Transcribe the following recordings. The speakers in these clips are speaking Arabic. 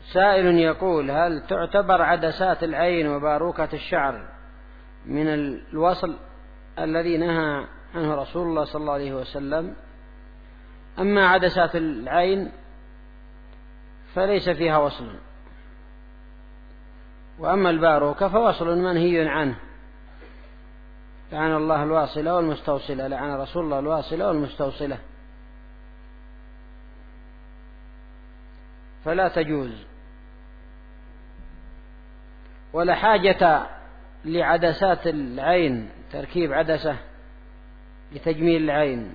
سائل يقول: هل تعتبر عدسات العين وباروكة الشعر من الوصل الذي نهى عنه رسول الله صلى الله عليه وسلم؟ أما عدسات العين فليس فيها وصل، وأما الباروكة فوصل منهي عنه. لعن الله الواصلة والمستوصلة، لعن رسول الله الواصلة والمستوصلة، فلا تجوز. ولا حاجة لعدسات العين، تركيب عدسة لتجميل العين،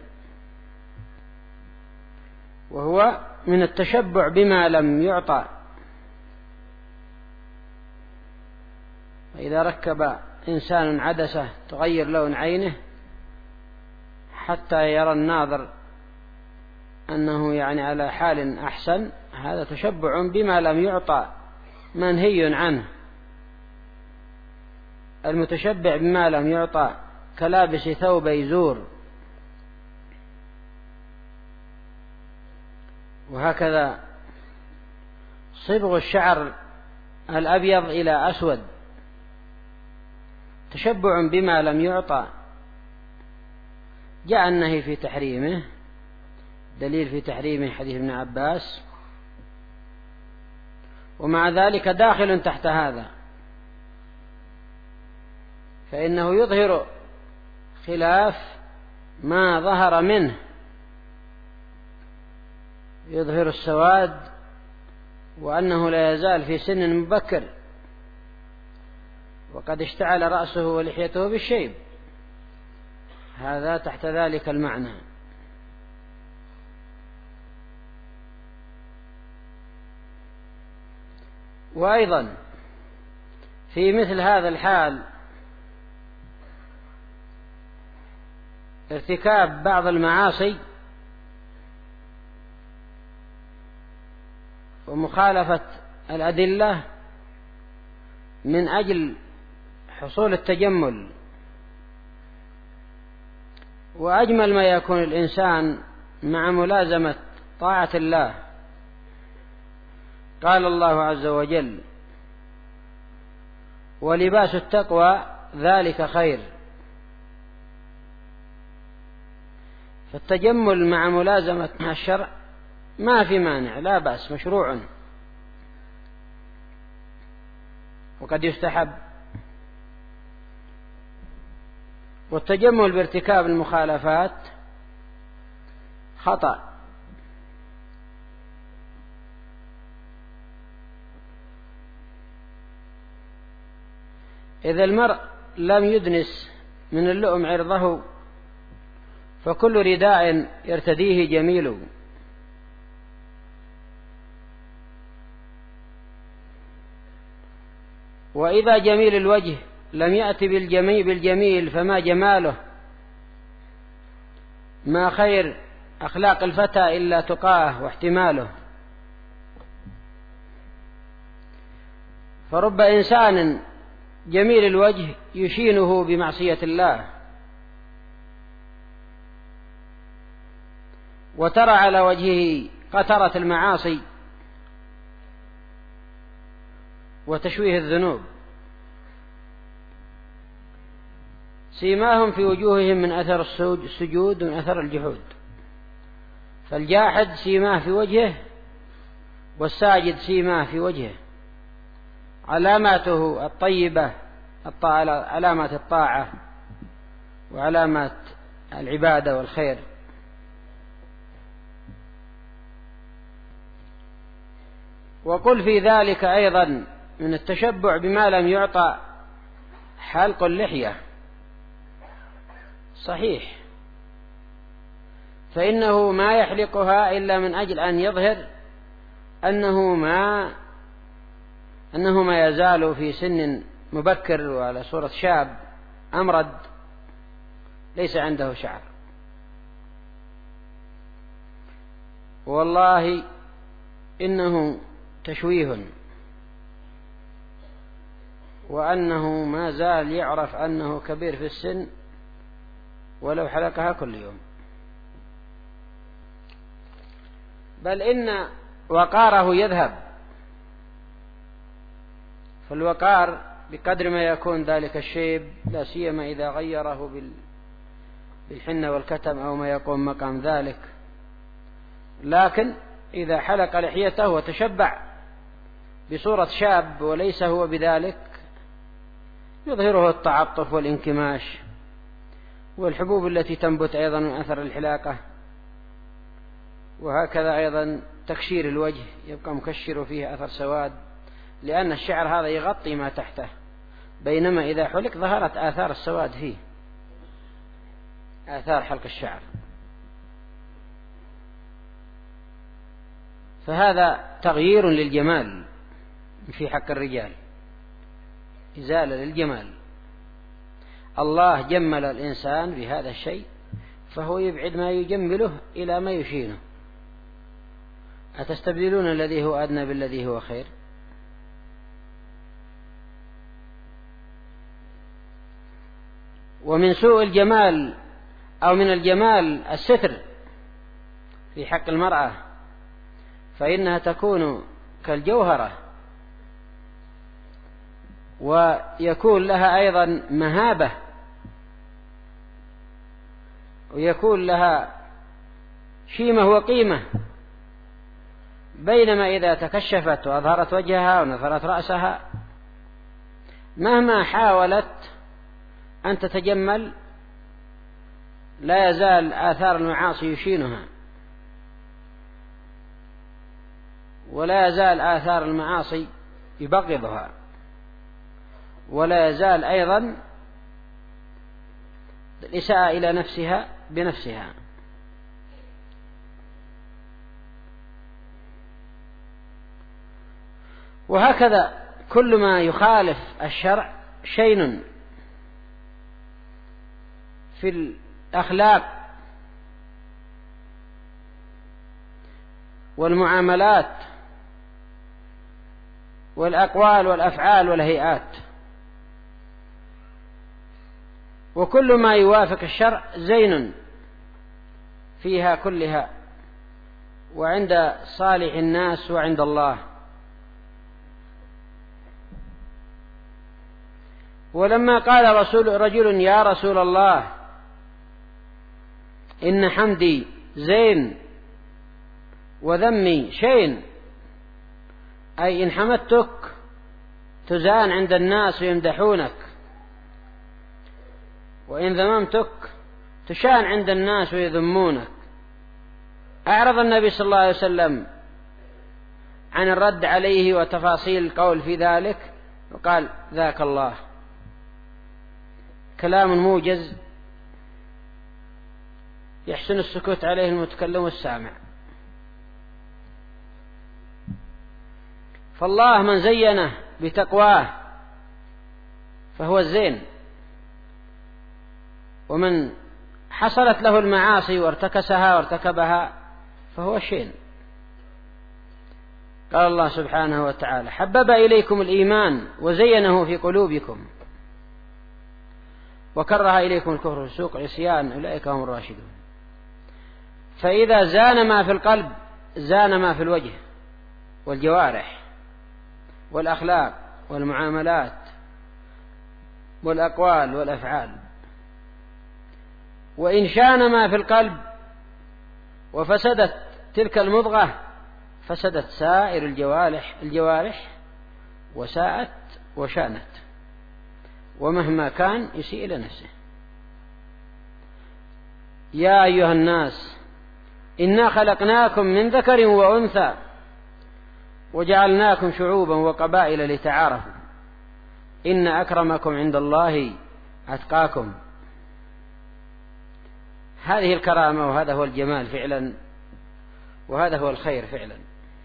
وهو من التشبع بما لم يعطى. فإذا ركب إنسان عدسة تغير لون عينه حتى يرى الناظر أنه يعني على حال أحسن، هذا تشبع بما لم يعطى منهي عنه. المتشبع بما لم يعطى كلابس ثوب يزور، وهكذا صبغ الشعر الأبيض إلى أسود تشبع بما لم يعطى. جاء النهي في تحريمه، دليل في تحريمه حديث ابن عباس، ومع ذلك داخل تحت هذا، فإنه يظهر خلاف ما ظهر منه، يظهر السواد وأنه لا يزال في سن مبكر وقد اشتعل رأسه ولحيته بالشيب، هذا تحت ذلك المعنى. وأيضا في مثل هذا الحال ارتكاب بعض المعاصي ومخالفة الأدلة من أجل حصول التجمل. وأجمل ما يكون الإنسان مع ملازمة طاعة الله. قال الله عز وجل: ولباس التقوى ذلك خير. فالتجمل مع ملازمة الشرع ما في مانع، لا بأس، مشروع وقد يستحب. والتجمل بارتكاب المخالفات خطأ. إذا المرء لم يدنس من اللؤم عرضه فكل رداء يرتديه جميل. وإذا جميل الوجه لم يأتي بالجميل فما جماله. ما خير أخلاق الفتى إلا تقاه واحتماله. فرب إنسان جميل الوجه يشينه بمعصية الله، وترى على وجهه قترة المعاصي وتشويه الذنوب. سيماهم في وجوههم من أثر السجود ومن أثر الجحود. فالجاحد سيماه في وجهه، والساجد سيماه في وجهه. علاماته الطيبة علامات الطاعة وعلامات العبادة والخير. وقل في ذلك أيضا من التشبع بما لم يعطى حلق اللحية. صحيح، فإنه ما يحلقها إلا من أجل أن يظهر أنه ما يزال في سن مبكر وعلى صورة شاب أمرد ليس عنده شعر. والله إنه تشويه، وأنه ما زال يعرف أنه كبير في السن ولو حلقها كل يوم. بل إن وقاره يذهب فالوقار بقدر ما يكون ذلك الشيب، لا سيما إذا غيره بالحنة والكتم أو ما يقوم مقام ذلك. لكن إذا حلق لحيته وتشبع بصورة شاب وليس هو بذلك، يظهره التعطف والانكماش والحبوب التي تنبت أيضا من أثر الحلاقة، وهكذا أيضا تكشير الوجه يبقى مكشر فيه أثر سواد، لأن الشعر هذا يغطي ما تحته، بينما إذا حلق ظهرت آثار السواد فيه، آثار حلق الشعر. فهذا تغيير للجمال في حق الرجال، إزالة للجمال. الله جمل الإنسان بهذا الشيء، فهو يبعد ما يجمله إلى ما يشينه. أتستبدلون الذي هو أدنى بالذي هو خير؟ ومن سوء الجمال أو من الجمال الستر في حق المرأة، فإنها تكون كالجوهرة، ويكون لها أيضا مهابة، ويكون لها شيمة وقيمة، بينما إذا تكشفت وأظهرت وجهها ونظرت رأسها مهما حاولت أن تتجمل لا يزال آثار المعاصي يشينها، ولا يزال آثار المعاصي يبغضها، ولا يزال أيضا الإساءة إلى نفسها بنفسها. وهكذا كل ما يخالف الشرع شين في الأخلاق والمعاملات والأقوال والأفعال والهيئات، وكل ما يوافق الشرع زين فيها كلها، وعند صالح الناس وعند الله. ولما قال رجل يا رسول الله إن حمدي زين وذمي شين، أي إن حمدتك تزان عند الناس ويمدحونك، وإن ذممتك تشان عند الناس ويذمونك. أعرض النبي صلى الله عليه وسلم عن الرد عليه وتفاصيل القول في ذلك، وقال ذاك الله، كلام موجز يحسن السكوت عليه المتكلم والسامع. فالله من زينه بتقواه فهو الزين، ومن حصلت له المعاصي وارتكسها وارتكبها فهو الشين. قال الله سبحانه وتعالى حبب إليكم الإيمان وزينه في قلوبكم وكره إليكم الكفر والفسوق والعصيان أولئك هم الراشدون. فإذا زان ما في القلب زان ما في الوجه والجوارح والأخلاق والمعاملات والأقوال والأفعال. وإن شان ما في القلب وفسدت تلك المضغة فسدت سائر الجوارح وساءت وشانت، ومهما كان يسيء إلى نفسه. يا أيها الناس إنا خلقناكم من ذكر وأنثى وجعلناكم شعوبا وقبائل لتعارفوا إن أكرمكم عند الله أتقاكم. هذه الكرامة وهذا هو الجمال فعلا، وهذا هو الخير فعلا.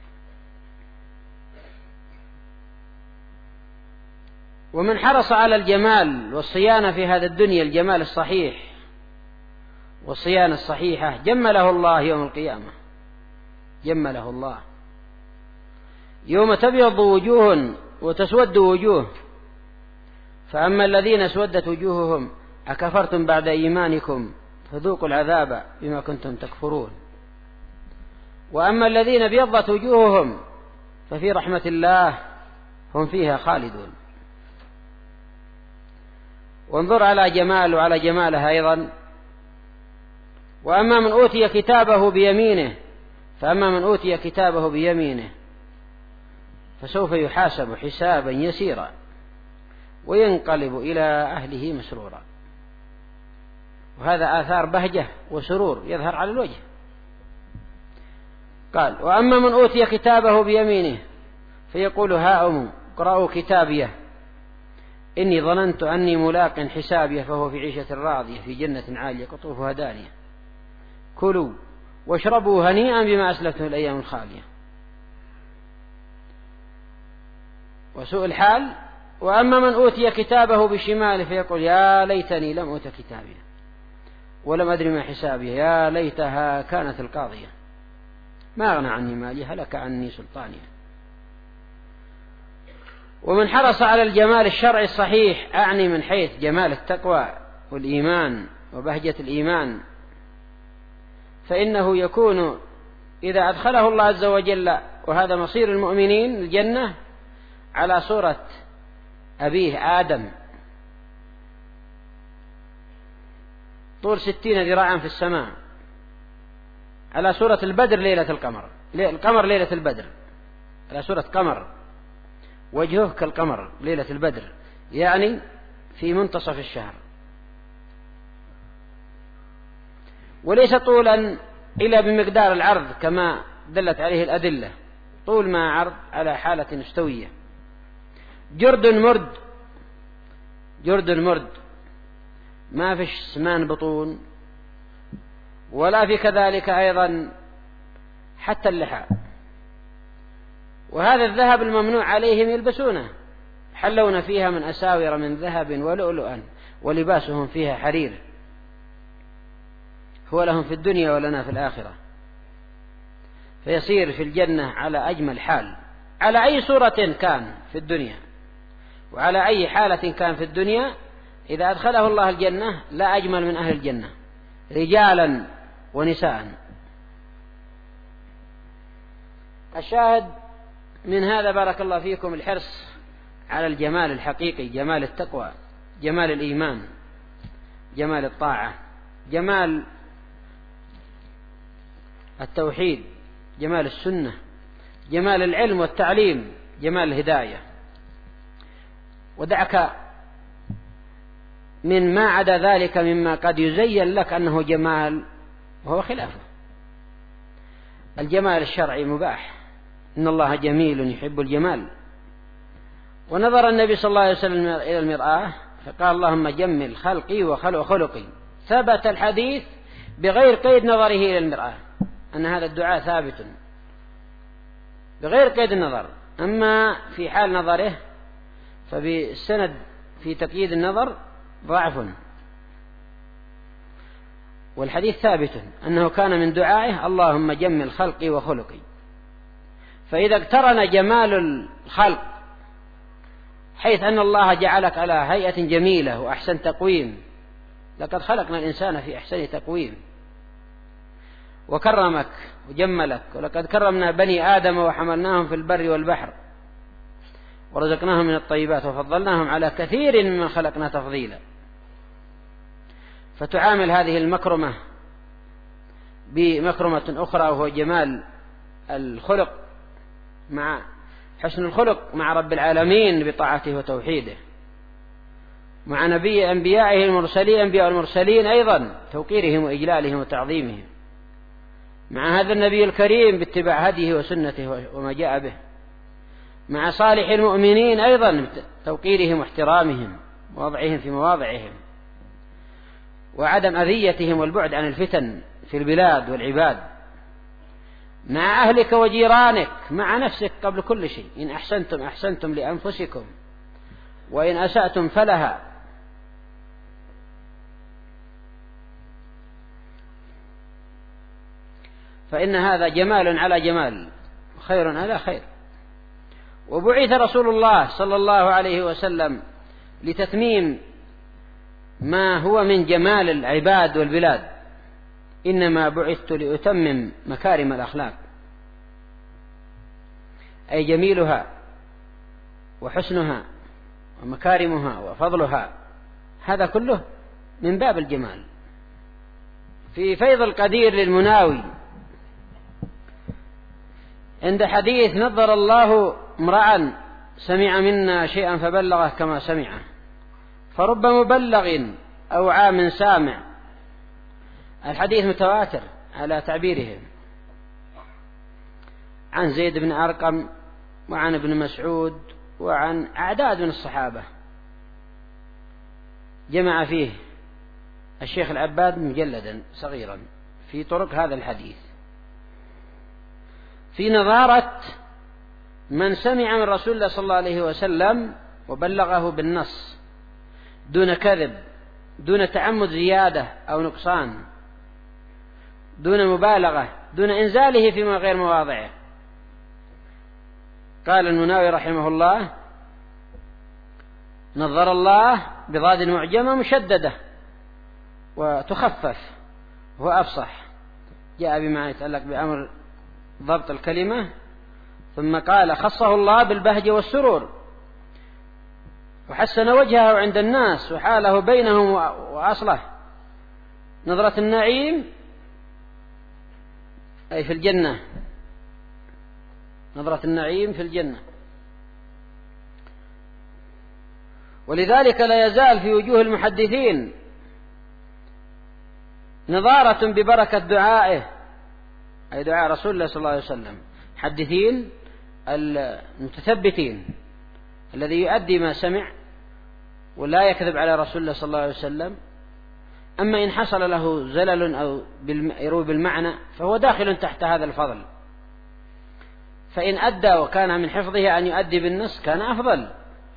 ومن حرص على الجمال والصيانة في هذا الدنيا، الجمال الصحيح والصيانة الصحيحة، جمله الله يوم القيامة، جمله الله يوم تبيض وجوه وتسود وجوه. فأما الذين اسودت وجوههم أكفرتم بعد إيمانكم فذوقوا العذاب بما كنتم تكفرون. وأما الذين ابيضت وجوههم ففي رحمة الله هم فيها خالدون. وانظر على جمال وعلى جمالها أيضا. وأما من أوتي كتابه بيمينه فأما من أوتي كتابه بيمينه فسوف يحاسب حسابا يسيرا وينقلب إلى أهله مسرورا. وهذا آثار بهجة وسرور يظهر على الوجه. قال: وأما من أوتي كتابه بيمينه فيقول هاؤم اقرءوا كتابيه إني ظننت أني ملاق حسابيه فهو في عيشة راضية في جنة عالية قطوفها دانية كلوا واشربوا هنيئا بما أسلفتم الأيام الخالية. وسوء الحال: وأما من أوتي كتابه بشماله فيقول يا ليتني لم أوت كتابي ولم أدري ما حسابي يا ليتها كانت القاضية ما أغنى عني مالي هلك عني سلطاني. ومن حرص على الجمال الشرعي الصحيح أعني من حيث جمال التقوى والإيمان وبهجة الإيمان فإنه يكون إذا أدخله الله عز وجل وهذا مصير المؤمنين الجنة على صورة أبيه آدم طول 60 ذراعا في السماء على صورة البدر ليلة القمر ليلة البدر على صورة قمر وجهه كالقمر ليلة البدر يعني في منتصف الشهر. وليس طولا إلا بمقدار العرض كما دلت عليه الأدلة طول ما عرض على حالة مستوية. جرد مرد ما فيش سمان بطون ولا في كذلك أيضا حتى اللحى. وهذا الذهب الممنوع عليهم يلبسونه حلون فيها من أساور من ذهب ولؤلؤا ولباسهم فيها حرير هو لهم في الدنيا ولنا في الآخرة. فيصير في الجنة على أجمل حال على أي صورة كان في الدنيا وعلى أي حالة كان في الدنيا إذا أدخله الله الجنة لا أجمل من أهل الجنة رجالا ونساء. الشاهد من هذا بارك الله فيكم الحرص على الجمال الحقيقي جمال التقوى جمال الإيمان جمال الطاعة جمال التوحيد جمال السنة جمال العلم والتعليم جمال الهداية. ودعك من ما عدا ذلك مما قد يزين لك أنه جمال وهو خلافه. الجمال الشرعي مباح إن الله جميل يحب الجمال. ونظر النبي صلى الله عليه وسلم إلى المرآة فقال اللهم جمل خلقي وخلقي. ثبت الحديث بغير قيد نظره إلى المرآة أن هذا الدعاء ثابت بغير قيد النظر. أما في حال نظره فبالسند في تقييد النظر ضعف. والحديث ثابت أنه كان من دعائه اللهم جمل خلقي وخلقي. فإذا اقترن جمال الخلق حيث أن الله جعلك على هيئة جميلة وأحسن تقويم لقد خلقنا الإنسان في أحسن تقويم وكرمك وجملك ولقد كرمنا بني آدم وحملناهم في البر والبحر ورزقناهم من الطيبات وفضلناهم على كثير ممن خلقنا تفضيلا. فتعامل هذه المكرمة بمكرمة أخرى وهو جمال الخلق مع حسن الخلق مع رب العالمين بطاعته وتوحيده مع أنبيائه المرسلين أنبياء المرسلين أيضا توقيرهم وإجلالهم وتعظيمهم مع هذا النبي الكريم باتباع هديه وسنته وما جاء به مع صالح المؤمنين أيضا توقيرهم واحترامهم ووضعهم في مواضعهم وعدم أذيتهم والبعد عن الفتن في البلاد والعباد مع أهلك وجيرانك مع نفسك قبل كل شيء. إن أحسنتم أحسنتم لأنفسكم وإن أسأتم فلها. فإن هذا جمال على جمال وخير على خير. وبعث رسول الله صلى الله عليه وسلم لتتميم ما هو من جمال العباد والبلاد. إنما بعثت لأتمم مكارم الأخلاق أي جميلها وحسنها ومكارمها وفضلها، هذا كله من باب الجمال. في فيض القدير للمناوي عند حديث نظر الله امرأ سمع منا شيئا فبلغه كما سمعه، فرب مبلغ أوعى من سامع. الحديث متواتر على تعبيرهم، عن زيد بن أرقم وعن ابن مسعود وعن أعداد من الصحابة، جمع فيه الشيخ العباد مجلدا صغيرا في طرق هذا الحديث، في نظارة من سمع من رسول الله صلى الله عليه وسلم وبلغه بالنص دون كذب، دون تعمد زيادة أو نقصان، دون مبالغة، دون إنزاله فيما غير مواضعه. قال المناوي رحمه الله: نظر الله بضاد معجمة مشددة وتخفف وهو أفصح، جاء بما يتعلق بأمر ضبط الكلمة، ثم قال: خصه الله بالبهجة والسرور، وحسن وجهه عند الناس وحاله بينهم وأصله. نظرة النعيم أي في الجنة، نظرة النعيم في الجنة. ولذلك لا يزال في وجوه المحدثين نظارة ببركة دعائه، أي دعاء رسول الله صلى الله عليه وسلم، محدثين المتثبتين الذي يؤدي ما سمع ولا يكذب على رسول الله صلى الله عليه وسلم. أما إن حصل له زلل أو يروي بالمعنى فهو داخل تحت هذا الفضل، فإن أدى وكان من حفظه أن يؤدي بالنص كان أفضل.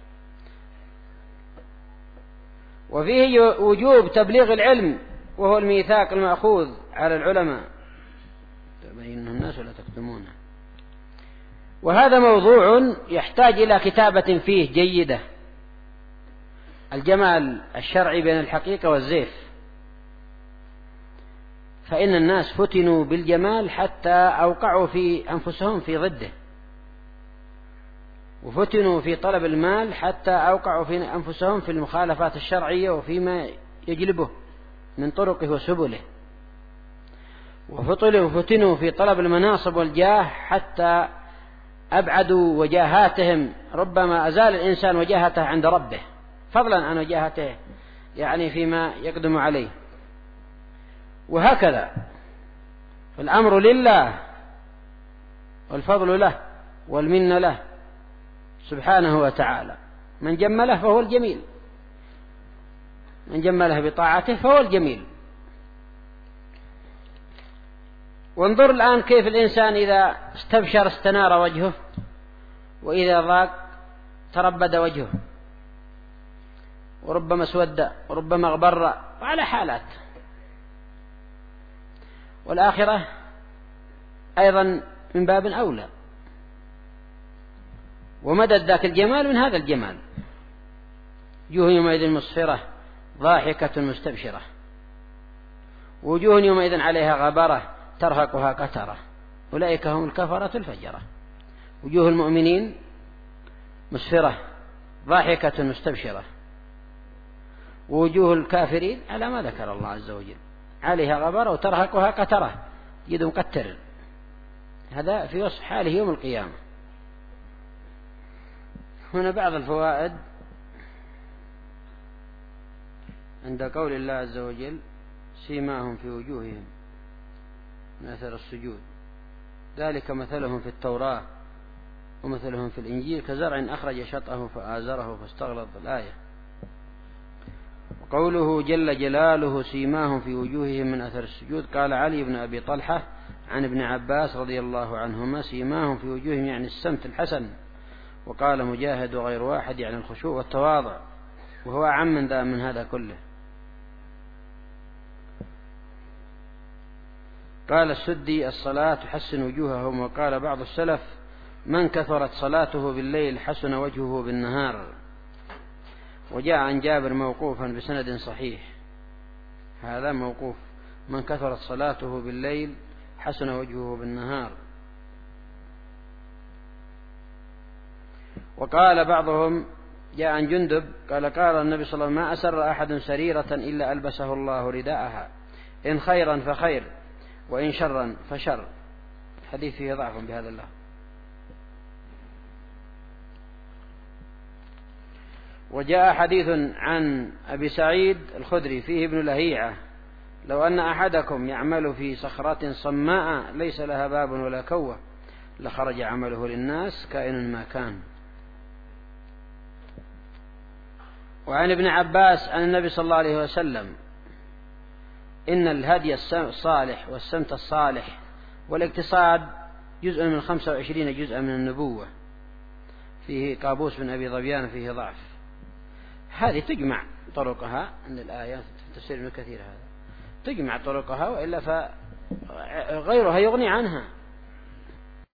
وفيه وجوب تبليغ العلم، وهو الميثاق المأخوذ على العلماء، تبينه الناس ولا تكتمونه. وهذا موضوع يحتاج إلى كتابة فيه جيدة، الجمال الشرعي بين الحقيقة والزيف، فإن الناس فتنوا بالجمال حتى أوقعوا في أنفسهم في ضده، وفتنوا في طلب المال حتى أوقعوا في أنفسهم في المخالفات الشرعية وفيما يجلبه من طرقه وسبله، وفتنوا في طلب المناصب والجاه حتى أبعدوا وجاهاتهم. ربما أزال الإنسان وجاهته عند ربه فضلا عن وجاهته يعني فيما يقدم عليه. وهكذا الأمر لله والفضل له والمنة له سبحانه وتعالى. من جمله فهو الجميل، من جمله بطاعته فهو الجميل. وانظر الآن كيف الإنسان إذا استبشر استنار وجهه، وإذا ضاق تربد وجهه، وربما اسود وربما اغبر، وعلى حالات. والآخرة أيضا من باب أولى، ومدد ذاك الجمال من هذا الجمال. وجوه يومئذ مسفرة ضاحكة مستبشرة، وجوه يومئذ عليها غبرة ترهقها قترة، أولئك هم الكفرة الفجرة. وجوه المؤمنين مسفرة ضاحكة مستبشرة، ووجوه الكافرين على ما ذكر الله عز وجل عليها غبرة وترهقها قترة، يد مقتر. هذا في وصف حاله يوم القيامة. هنا بعض الفوائد عند قول الله عز وجل: سيماهم في وجوههم من أثر السجود، ذلك مثلهم في التوراة ومثلهم في الإنجيل كزرع أخرج شطأه فآزره فاستغلظ. الآية. وقوله جل جلاله: سيماهم في وجوههم من أثر السجود، قال علي بن أبي طلحة عن ابن عباس رضي الله عنهما: سيماهم في وجوههم يعني السمت الحسن. وقال مجاهد وغير واحد يعني الخشوع والتواضع، وهو أعم من هذا كله. قال السدي: الصلاة تحسن وجوههم. وقال بعض السلف: من كثرت صلاته بالليل حسن وجهه بالنهار. وجاء عن جابر موقوفا بسند صحيح، هذا موقوف: من كثرت صلاته بالليل حسن وجهه بالنهار. وقال بعضهم جاء عن جندب قال النبي صلى الله عليه وسلم: ما أسر أحد سريرة إلا ألبسه الله رداءها، إن خيرا فخير وإن شرا فشر. حديث فيه ضعف بهذا الله. وجاء حديث عن أبي سعيد الخدري فيه ابن لهيعة: لو أن أحدكم يعمل في صخرة صماء ليس لها باب ولا كوة لخرج عمله للناس كائن ما كان. وعن ابن عباس عن النبي صلى الله عليه وسلم: إن الهدي الصالح والسمت الصالح والاقتصاد جزء من 25 جزءا من النبوة. فيه قابوس بن أبي ظبيان فيه ضعف. هذه تجمع طرقها عند الآيات في تفسير ابن كثير، هذا تجمع طرقها، وإلا فغيرها يغني عنها.